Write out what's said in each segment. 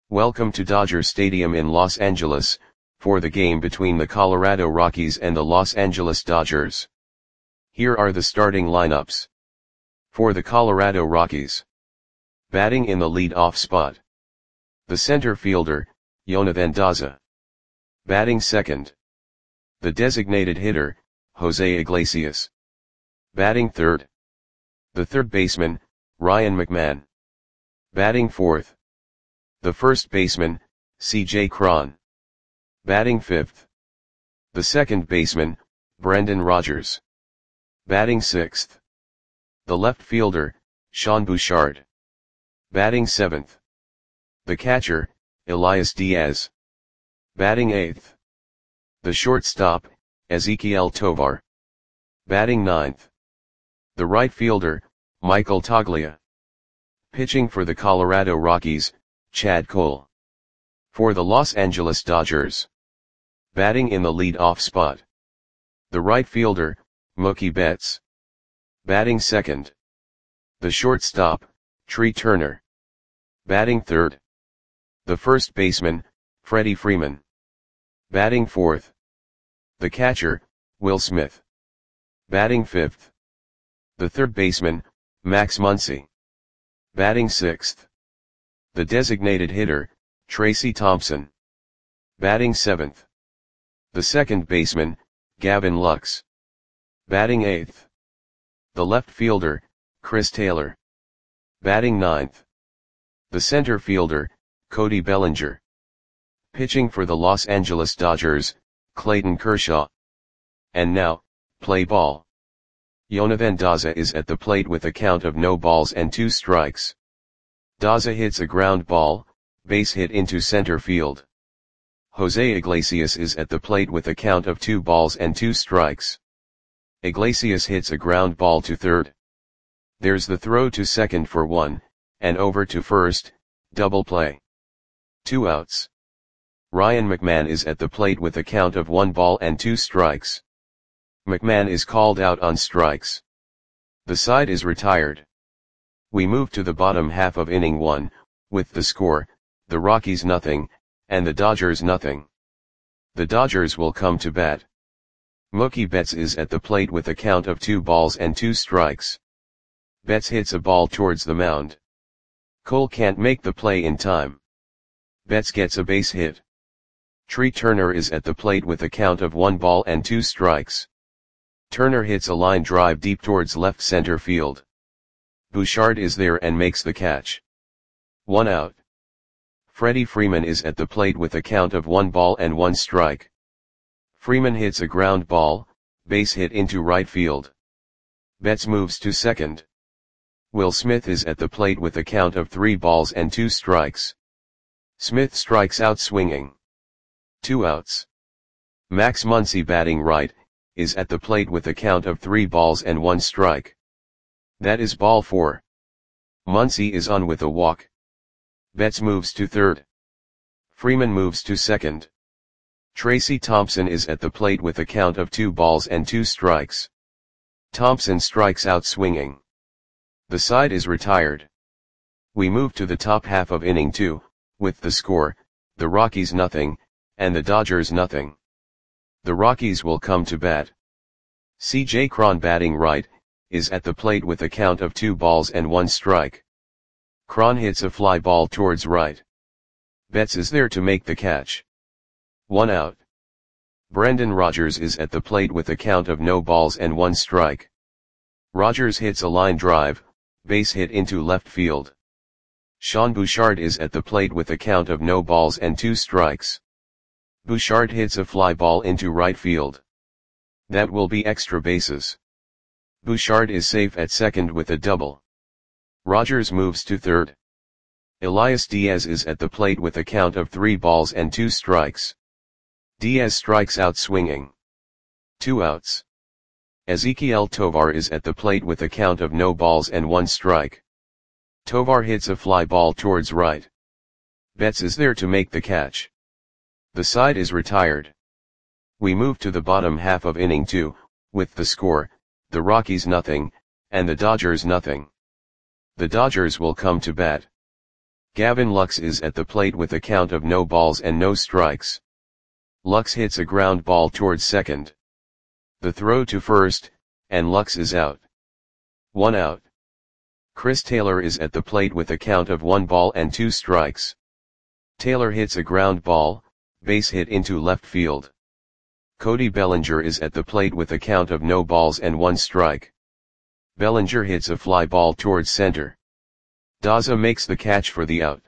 Welcome to Dodger Stadium in Los Angeles, for the game between the Colorado Rockies and the Los Angeles Dodgers. Here are the starting lineups. For the Colorado Rockies. Batting in the lead-off spot. The center fielder, Jonathan Daza. Batting second. The designated hitter, Jose Iglesias. Batting third. The third baseman, Ryan McMahon. Batting fourth. The first baseman, C.J. Cron. Batting fifth. The second baseman, Brendan Rodgers. Batting sixth. The left fielder, Sean Bouchard. Batting seventh. The catcher, Elias Diaz. Batting eighth. The shortstop, Ezequiel Tovar. Batting ninth. The right fielder, Michael Toglia. Pitching for the Colorado Rockies, Chad Cole. For the Los Angeles Dodgers. Batting in the lead-off spot. The right fielder, Mookie Betts. Batting second. The shortstop, Trey Turner. Batting third. The first baseman, Freddie Freeman. Batting fourth. The catcher, Will Smith. Batting fifth. The third baseman, Max Muncy. Batting sixth. The designated hitter, Tracy Thompson. Batting seventh. The second baseman, Gavin Lux. Batting eighth. The left fielder, Chris Taylor. Batting ninth. The center fielder, Cody Bellinger. Pitching for the Los Angeles Dodgers, Clayton Kershaw. And now, play ball. Jonathan Daza is at the plate with a count of no balls and 2 strikes. Daza hits a ground ball, base hit into center field. Jose Iglesias is at the plate with a count of 2 balls and 2 strikes. Iglesias hits a ground ball to third. There's the throw to second for 1, and over to first, double play. 2 outs. Ryan McMahon is at the plate with a count of 1 ball and 2 strikes. McMahon is called out on strikes. The side is retired. We move to the bottom half of inning 1, with the score, the Rockies nothing, and the Dodgers nothing. The Dodgers will come to bat. Mookie Betts is at the plate with a count of 2 balls and 2 strikes. Betts hits a ball towards the mound. Cole can't make the play in time. Betts gets a base hit. Trey Turner is at the plate with a count of 1 ball and 2 strikes. Turner hits a line drive deep towards left center field. Bouchard is there and makes the catch. 1 out. Freddie Freeman is at the plate with a count of 1 ball and 1 strike. Freeman hits a ground ball, base hit into right field. Betts moves to second. Will Smith is at the plate with a count of 3 balls and 2 strikes. Smith strikes out swinging. 2 outs. Max Muncy batting right, is at the plate with a count of 3 balls and 1 strike. That is ball 4. Muncy is on with a walk. Betts moves to third. Freeman moves to second. Tracy Thompson is at the plate with a count of 2 balls and 2 strikes. Thompson strikes out swinging. The side is retired. We move to the top half of inning 2, with the score, the Rockies nothing, and the Dodgers nothing. The Rockies will come to bat. C.J. Cron batting right, is at the plate with a count of 2 balls and 1 strike. Cron hits a fly ball towards right. Betts is there to make the catch. 1 out. Brendan Rodgers is at the plate with a count of no balls and 1 strike. Rodgers hits a line drive, base hit into left field. Sean Bouchard is at the plate with a count of no balls and 2 strikes. Bouchard hits a fly ball into right field. That will be extra bases. Bouchard is safe at second with a double. Rodgers moves to third. Elias Diaz is at the plate with a count of 3 balls and 2 strikes. Diaz strikes out swinging. 2 outs. Ezequiel Tovar is at the plate with a count of no balls and 1 strike. Tovar hits a fly ball towards right. Betts is there to make the catch. The side is retired. We move to the bottom half of inning 2, with the score, the Rockies nothing, and the Dodgers nothing. The Dodgers will come to bat. Gavin Lux is at the plate with a count of no balls and no strikes. Lux hits a ground ball towards second. The throw to first, and Lux is out. 1 out. Chris Taylor is at the plate with a count of 1 ball and 2 strikes. Taylor hits a ground ball, base hit into left field. Cody Bellinger is at the plate with a count of no balls and 1 strike. Bellinger hits a fly ball towards center. Daza makes the catch for the out.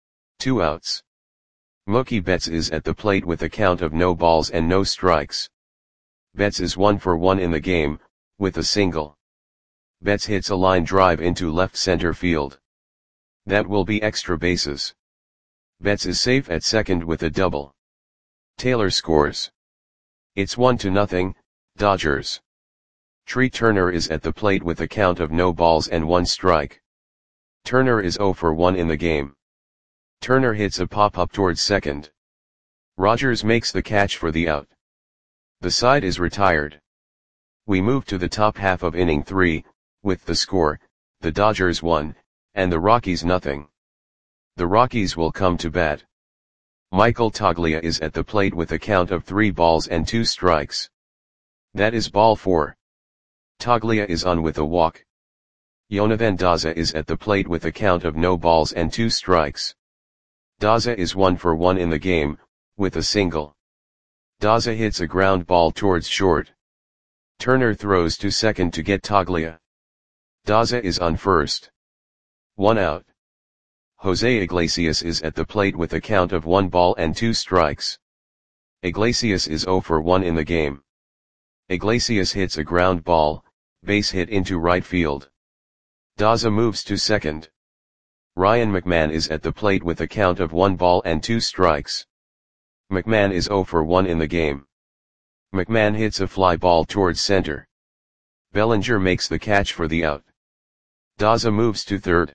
2 outs. Mookie Betts is at the plate with a count of no balls and no strikes. Betts is 1 for 1 in the game, with a single. Betts hits a line drive into left center field. That will be extra bases. Betts is safe at second with a double. Taylor scores. It's 1-0, Dodgers. Tree Turner is at the plate with a count of no balls and 1 strike. Turner is 0 for 1 in the game. Turner hits a pop-up towards second. Rogers makes the catch for the out. The side is retired. We move to the top half of inning 3, with the score, the Dodgers 1, and the Rockies nothing. The Rockies will come to bat. Michael Toglia is at the plate with a count of 3 balls and 2 strikes. That is ball 4. Toglia is on with a walk. Jonathan Daza is at the plate with a count of no balls and 2 strikes. Daza is 1 for 1 in the game, with a single. Daza hits a ground ball towards short. Turner throws to second to get Toglia. Daza is on first. 1 out. Jose Iglesias is at the plate with a count of 1 ball and 2 strikes. Iglesias is 0 for 1 in the game. Iglesias hits a ground ball, base hit into right field. Daza moves to second. Ryan McMahon is at the plate with a count of 1 ball and 2 strikes. McMahon is 0 for 1 in the game. McMahon hits a fly ball towards center. Bellinger makes the catch for the out. Daza moves to third.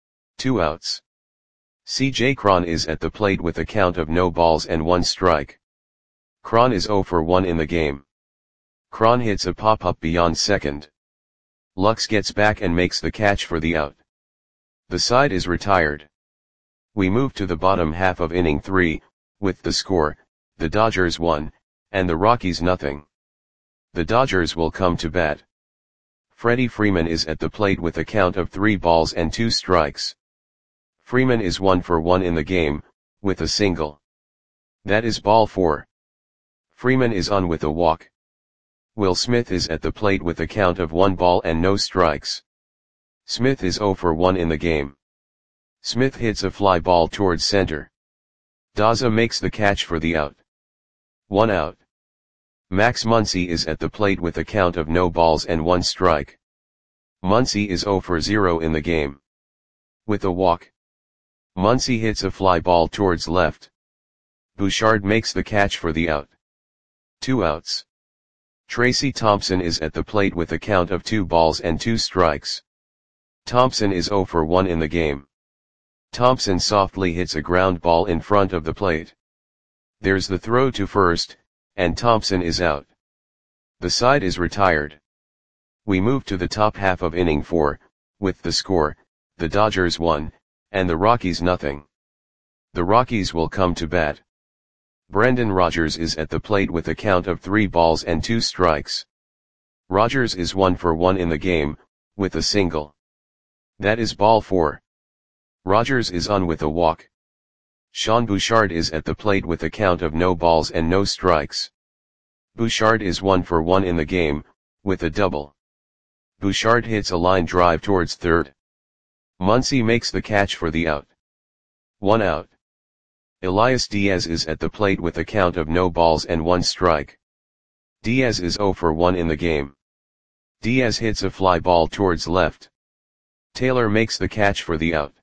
2 outs. C.J. Cron is at the plate with a count of no balls and 1 strike. Cron is 0 for 1 in the game. Cron hits a pop-up beyond second. Lux gets back and makes the catch for the out. The side is retired. We move to the bottom half of inning 3, with the score, the Dodgers 1, and the Rockies nothing. The Dodgers will come to bat. Freddie Freeman is at the plate with a count of 3 balls and 2 strikes. Freeman is 1 for 1 in the game, with a single. That is ball 4. Freeman is on with a walk. Will Smith is at the plate with a count of 1 ball and no strikes. Smith is 0 for 1 in the game. Smith hits a fly ball towards center. Daza makes the catch for the out. 1 out. Max Muncy is at the plate with a count of no balls and 1 strike. Muncy is 0 for 0 in the game. With a walk. Muncy hits a fly ball towards left. Bouchard makes the catch for the out. 2 outs. Tracy Thompson is at the plate with a count of 2 balls and 2 strikes. Thompson is 0 for 1 in the game. Thompson softly hits a ground ball in front of the plate. There's the throw to first, and Thompson is out. The side is retired. We move to the top half of inning 4, with the score, the Dodgers 1, and the Rockies nothing. The Rockies will come to bat. Brendan Rodgers is at the plate with a count of 3 balls and 2 strikes. Rodgers is 1 for 1 in the game, with a single. That is ball 4. Rodgers is on with a walk. Sean Bouchard is at the plate with a count of no balls and no strikes. Bouchard is 1 for 1 in the game, with a double. Bouchard hits a line drive towards third. Muncy makes the catch for the out. 1 out. Elias Diaz is at the plate with a count of no balls and 1 strike. Diaz is 0 for 1 in the game. Diaz hits a fly ball towards left. Taylor makes the catch for the out.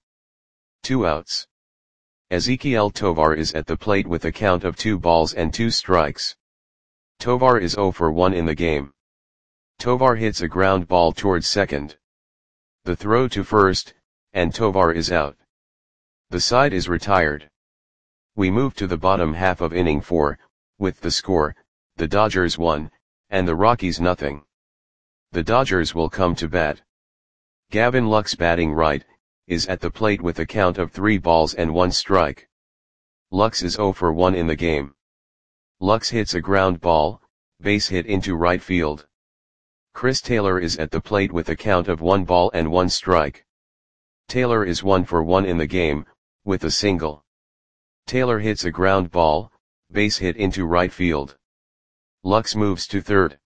2 outs. Ezequiel Tovar is at the plate with a count of 2 balls and 2 strikes. Tovar is 0 for 1 in the game. Tovar hits a ground ball towards second. The throw to first, and Tovar is out. The side is retired. We move to the bottom half of inning 4, with the score, the Dodgers 1, and the Rockies nothing. The Dodgers will come to bat. Gavin Lux batting right, is at the plate with a count of 3 balls and 1 strike. Lux is 0 for 1 in the game. Lux hits a ground ball, base hit into right field. Chris Taylor is at the plate with a count of 1 ball and 1 strike. Taylor is 1 for 1 in the game, with a single. Taylor hits a ground ball, base hit into right field. Lux moves to third.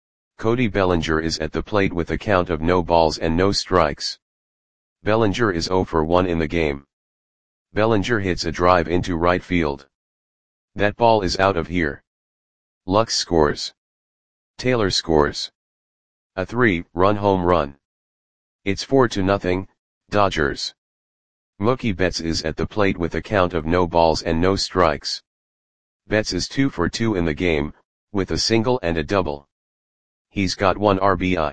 Cody Bellinger is at the plate with a count of no balls and no strikes. Bellinger is 0 for 1 in the game. Bellinger hits a drive into right field. That ball is out of here. Lux scores. Taylor scores. A 3-run home run. It's 4-0, Dodgers. Mookie Betts is at the plate with a count of no balls and no strikes. Betts is 2 for 2 in the game, with a single and a double. He's got 1 RBI.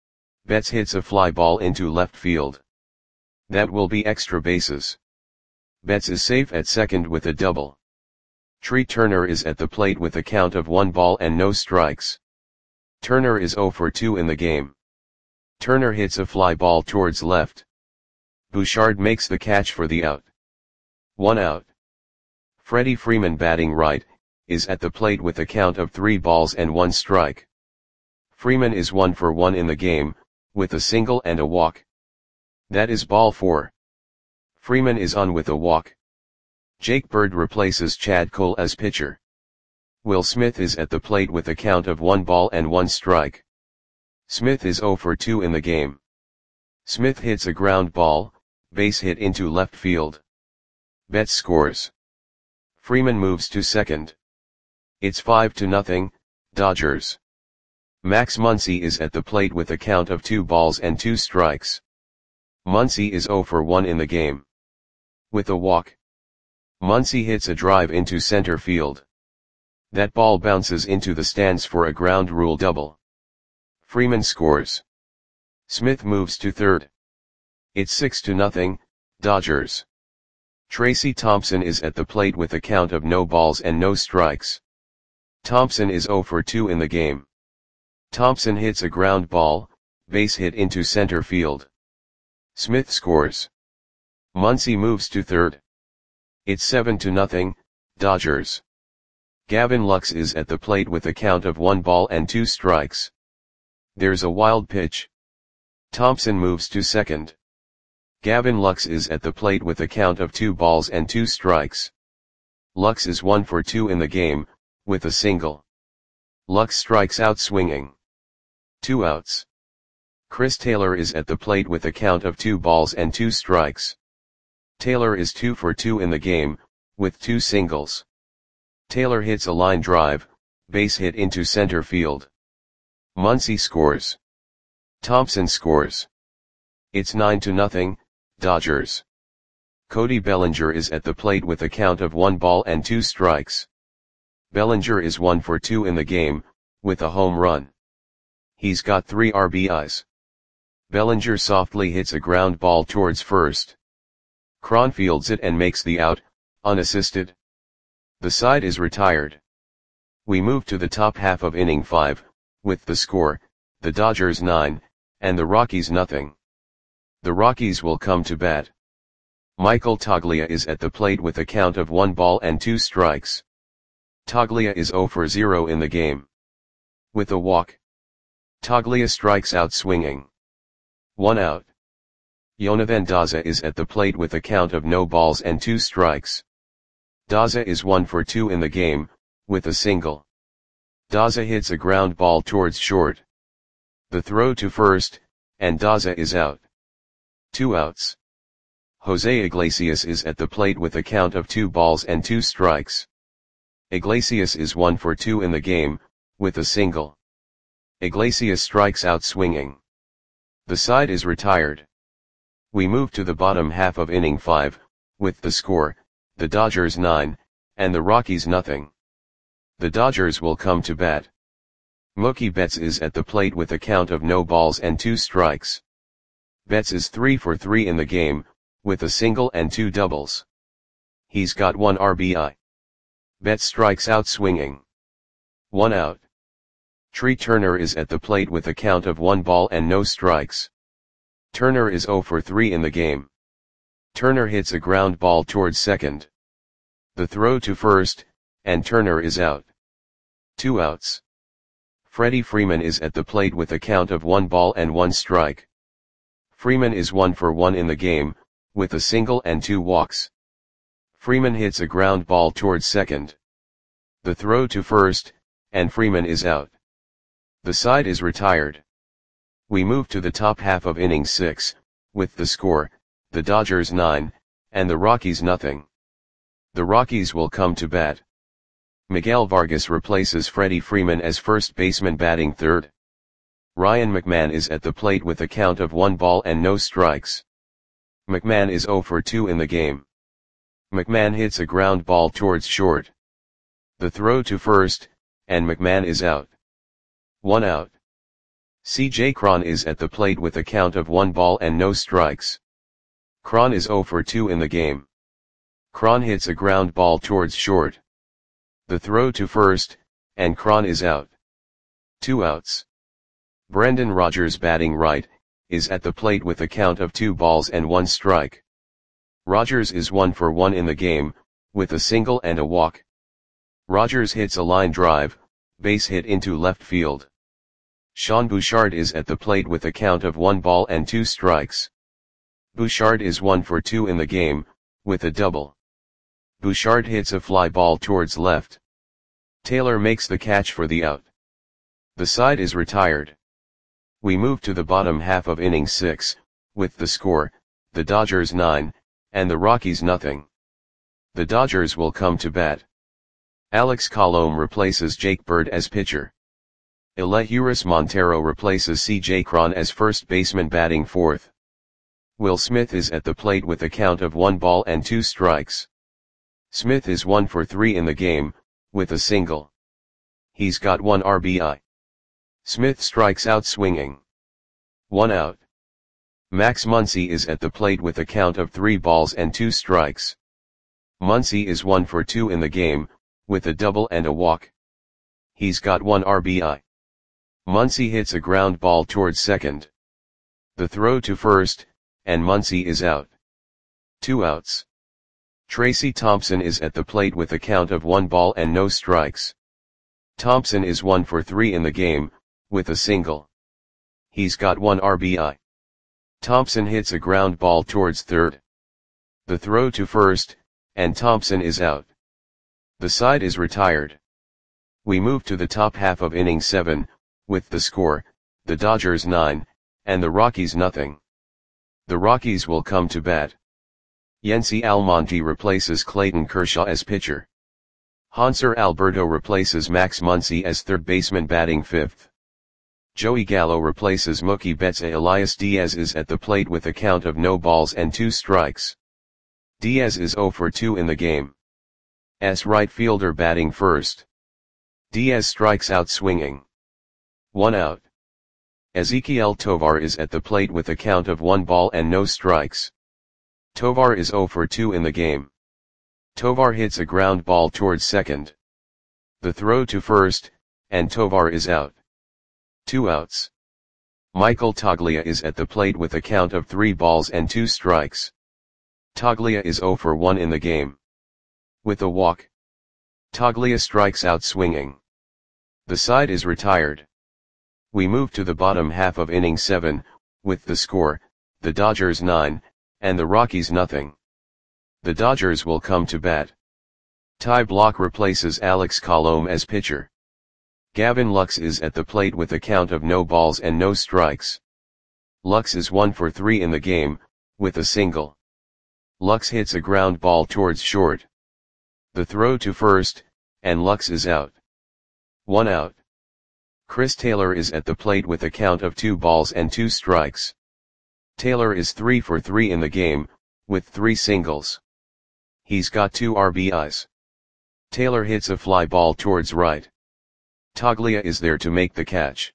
Betts hits a fly ball into left field. That will be extra bases. Betts is safe at second with a double. Trey Turner is at the plate with a count of 1 ball and no strikes. Turner is 0 for 2 in the game. Turner hits a fly ball towards left. Bouchard makes the catch for the out. 1 out. Freddie Freeman, batting right, is at the plate with a count of 3 balls and 1 strike. Freeman is 1 for 1 in the game, with a single and a walk. That is ball 4. Freeman is on with a walk. Jake Bird replaces Chad Cole as pitcher. Will Smith is at the plate with a count of 1 ball and 1 strike. Smith is 0 for 2 in the game. Smith hits a ground ball, base hit into left field. Betts scores. Freeman moves to second. It's 5-0, Dodgers. Max Muncy is at the plate with a count of 2 balls and 2 strikes. Muncy is 0 for 1 in the game. With a walk. Muncy hits a drive into center field. That ball bounces into the stands for a ground rule double. Freeman scores. Smith moves to third. It's 6-0, Dodgers. Tracy Thompson is at the plate with a count of no balls and no strikes. Thompson is 0 for 2 in the game. Thompson hits a ground ball, base hit into center field. Smith scores. Muncy moves to third. It's 7-0, Dodgers. Gavin Lux is at the plate with a count of 1 ball and 2 strikes. There's a wild pitch. Thompson moves to second. Gavin Lux is at the plate with a count of 2 balls and 2 strikes. Lux is 1 for 2 in the game, with a single. Lux strikes out swinging. 2 outs. Chris Taylor is at the plate with a count of 2 balls and 2 strikes. Taylor is 2 for 2 in the game, with 2 singles. Taylor hits a line drive, base hit into center field. Muncy scores. Thompson scores. It's 9-0, Dodgers. Cody Bellinger is at the plate with a count of 1 ball and 2 strikes. Bellinger is 1 for 2 in the game, with a home run. He's got 3 RBIs. Bellinger softly hits a ground ball towards first. Cron fields it and makes the out, unassisted. The side is retired. We move to the top half of inning 5, with the score, the Dodgers 9, and the Rockies nothing. The Rockies will come to bat. Michael Toglia is at the plate with a count of 1 ball and 2 strikes. Toglia is 0 for 0 in the game. With a walk. Toglia strikes out swinging. 1 out. Jonathan Daza is at the plate with a count of no balls and 2 strikes. Daza is 1 for 2 in the game, with a single. Daza hits a ground ball towards short. The throw to first, and Daza is out. 2 outs. Jose Iglesias is at the plate with a count of 2 balls and 2 strikes. Iglesias is 1 for 2 in the game, with a single. Iglesias strikes out swinging. The side is retired. We move to the bottom half of inning 5, with the score, the Dodgers 9, and the Rockies nothing. The Dodgers will come to bat. Mookie Betts is at the plate with a count of no balls and 2 strikes. Betts is 3 for 3 in the game, with a single and 2 doubles. He's got 1 RBI. Betts strikes out swinging. 1 out. Trey Turner is at the plate with a count of 1 ball and no strikes. Turner is 0 for 3 in the game. Turner hits a ground ball towards second. The throw to first, and Turner is out. 2 outs. Freddie Freeman is at the plate with a count of 1 ball and 1 strike. Freeman is 1 for 1 in the game, with a single and 2 walks. Freeman hits a ground ball towards second. The throw to first, and Freeman is out. The side is retired. We move to the top half of inning 6, with the score, the Dodgers 9, and the Rockies nothing. The Rockies will come to bat. Miguel Vargas replaces Freddie Freeman as first baseman batting third. Ryan McMahon is at the plate with a count of 1 ball and no strikes. McMahon is 0 for 2 in the game. McMahon hits a ground ball towards short. The throw to first, and McMahon is out. 1 out. C.J. Cron is at the plate with a count of 1 ball and no strikes. Cron is 0 for 2 in the game. Cron hits a ground ball towards short. The throw to first, and Cron is out. 2 outs. Brendan Rodgers batting right, is at the plate with a count of 2 balls and 1 strike. Rodgers is 1 for 1 in the game, with a single and a walk. Rodgers hits a line drive, base hit into left field. Sean Bouchard is at the plate with a count of 1 ball and 2 strikes. Bouchard is 1 for 2 in the game, with a double. Bouchard hits a fly ball towards left. Taylor makes the catch for the out. The side is retired. We move to the bottom half of inning 6, with the score, the Dodgers 9, and the Rockies nothing. The Dodgers will come to bat. Alex Colomé replaces Jake Bird as pitcher. Elehuris Montero replaces C.J. Cron as first baseman batting fourth. Will Smith is at the plate with a count of 1 ball and 2 strikes. Smith is 1 for 3 in the game, with a single. He's got 1 RBI. Smith strikes out swinging. 1 out. Max Muncy is at the plate with a count of 3 balls and 2 strikes. Muncy is 1 for 2 in the game, with a double and a walk. He's got 1 RBI. Muncy hits a ground ball towards second. The throw to first, and Muncy is out. 2 outs. Tracy Thompson is at the plate with a count of 1 ball and no strikes. Thompson is 1 for 3 in the game, with a single. He's got 1 RBI. Thompson hits a ground ball towards third. The throw to first, and Thompson is out. The side is retired. We move to the top half of inning 7, with the score, the Dodgers 9, and the Rockies nothing. The Rockies will come to bat. Yency Almonte replaces Clayton Kershaw as pitcher. Hanser Alberto replaces Max Muncy as third baseman batting fifth. Joey Gallo replaces Mookie Betts. Elias Diaz is at the plate with a count of no balls and 2 strikes. Diaz is 0 for 2 in the game. S right fielder batting first. Diaz strikes out swinging. 1 out. Ezequiel Tovar is at the plate with a count of 1 ball and no strikes. Tovar is 0 for 2 in the game. Tovar hits a ground ball towards second. The throw to first, and Tovar is out. 2 outs. Michael Toglia is at the plate with a count of 3 balls and 2 strikes. Toglia is 0 for 1 in the game. With a walk. Toglia strikes out swinging. The side is retired. We move to the bottom half of inning 7, with the score, the Dodgers 9, and the Rockies nothing. The Dodgers will come to bat. Ty Blach replaces Alex Colomé as pitcher. Gavin Lux is at the plate with a count of no balls and no strikes. Lux is 1 for 3 in the game, with a single. Lux hits a ground ball towards short. The throw to first, and Lux is out. 1 out. Chris Taylor is at the plate with a count of 2 balls and 2 strikes. Taylor is 3 for 3 in the game, with 3 singles. He's got 2 RBIs. Taylor hits a fly ball towards right. Toglia is there to make the catch.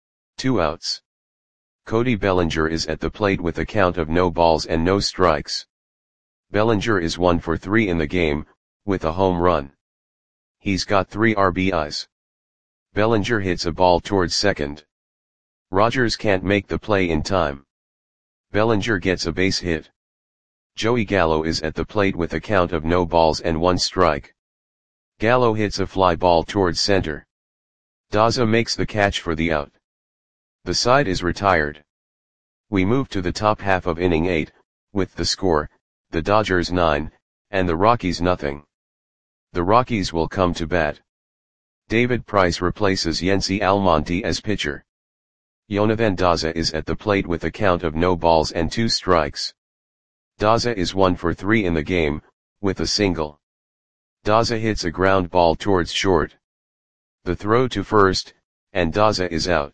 2 outs. Cody Bellinger is at the plate with a count of no balls and no strikes. Bellinger is 1 for 3 in the game, with a home run. He's got 3 RBIs. Bellinger hits a ball towards second. Rodgers can't make the play in time. Bellinger gets a base hit. Joey Gallo is at the plate with a count of no balls and 1 strike. Gallo hits a fly ball towards center. Daza makes the catch for the out. The side is retired. We move to the top half of inning 8, with the score, the Dodgers 9, and the Rockies nothing. The Rockies will come to bat. David Price replaces Yency Almonte as pitcher. Jonathan Daza is at the plate with a count of no balls and 2 strikes. Daza is 1 for 3 in the game, with a single. Daza hits a ground ball towards short. The throw to first, and Daza is out.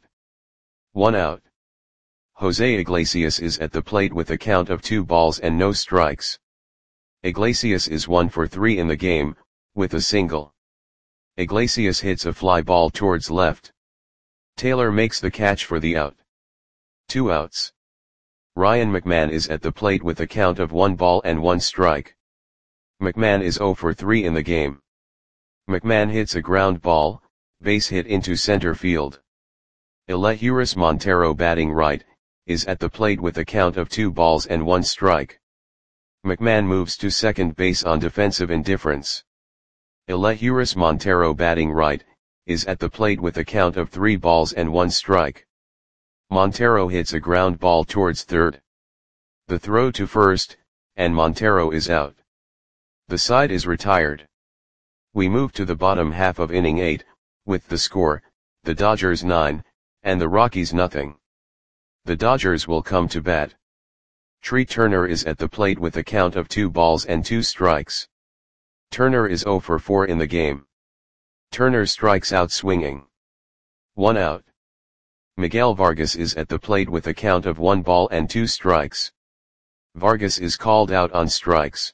1 out. Jose Iglesias is at the plate with a count of 2 balls and no strikes. Iglesias is 1 for 3 in the game, with a single. Iglesias hits a fly ball towards left. Taylor makes the catch for the out. 2 outs. Ryan McMahon is at the plate with a count of 1 ball and 1 strike. McMahon is 0 for 3 in the game. McMahon hits a ground ball, base hit into center field. Elehuris Montero, batting right, is at the plate with a count of 2 balls and 1 strike. McMahon moves to second base on defensive indifference. Elehuris Montero, batting right, is at the plate with a count of 3 balls and 1 strike. Montero hits a ground ball towards third. The throw to first, and Montero is out. The side is retired. We move to the bottom half of inning 8, with the score, the Dodgers 9, and the Rockies nothing. The Dodgers will come to bat. Tree Turner is at the plate with a count of 2 balls and 2 strikes. Turner is 0 for 4 in the game. Turner strikes out swinging. 1 out. Miguel Vargas is at the plate with a count of 1 ball and 2 strikes. Vargas is called out on strikes.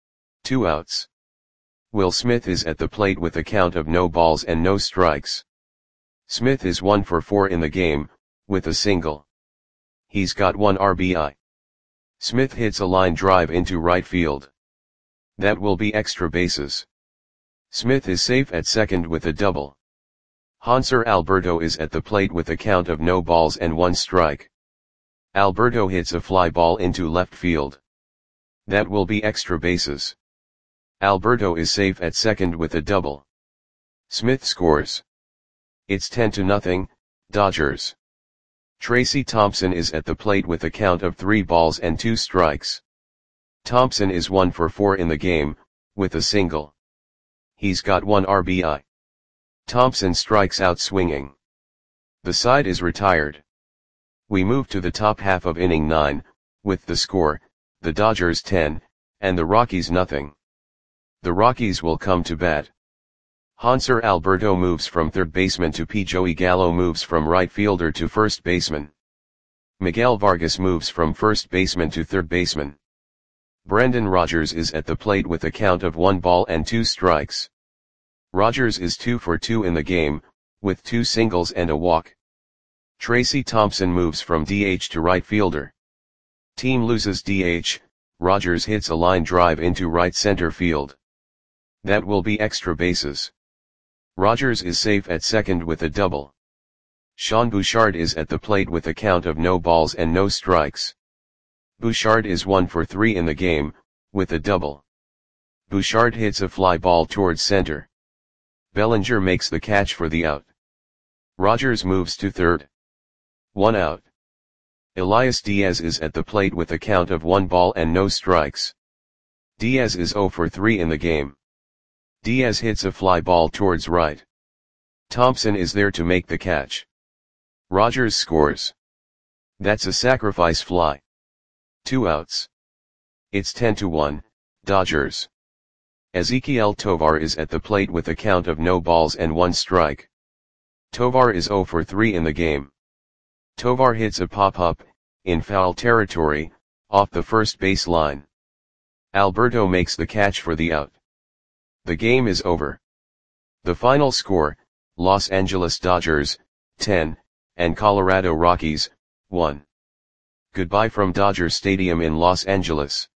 2 outs. Will Smith is at the plate with a count of no balls and no strikes. Smith is 1 for 4 in the game, with a single. He's got 1 RBI. Smith hits a line drive into right field. That will be extra bases. Smith is safe at second with a double. Hanser Alberto is at the plate with a count of no balls and 1 strike. Alberto hits a fly ball into left field. That will be extra bases. Alberto is safe at second with a double. Smith scores. It's 10-0, Dodgers. Tracy Thompson is at the plate with a count of 3 balls and 2 strikes. Thompson is 1 for 4 in the game, with a single. He's got 1 RBI. Thompson strikes out swinging. The side is retired. We move to the top half of inning 9, with the score, the Dodgers 10, and the Rockies nothing. The Rockies will come to bat. Hanser Alberto moves from third baseman to P. Joey Gallo moves from right fielder to first baseman. Miguel Vargas moves from first baseman to third baseman. Brendan Rodgers is at the plate with a count of 1 ball and 2 strikes. Rodgers is 2 for 2 in the game, with 2 singles and a walk. Tracy Thompson moves from DH to right fielder. Team loses DH, Rodgers hits a line drive into right center field. That will be extra bases. Rodgers is safe at second with a double. Sean Bouchard is at the plate with a count of no balls and no strikes. Bouchard is 1 for 3 in the game, with a double. Bouchard hits a fly ball towards center. Bellinger makes the catch for the out. Rodgers moves to third. 1 out. Elias Diaz is at the plate with a count of 1 ball and no strikes. Diaz is 0 for 3 in the game. Diaz hits a fly ball towards right. Thompson is there to make the catch. Rodgers scores. That's a sacrifice fly. 2 outs. It's 10-1, Dodgers. Ezequiel Tovar is at the plate with a count of no balls and 1 strike. Tovar is 0 for 3 in the game. Tovar hits a pop-up, in foul territory, off the first base line. Alberto makes the catch for the out. The game is over. The final score, Los Angeles Dodgers, 10, and Colorado Rockies, 1. Goodbye from Dodger Stadium in Los Angeles.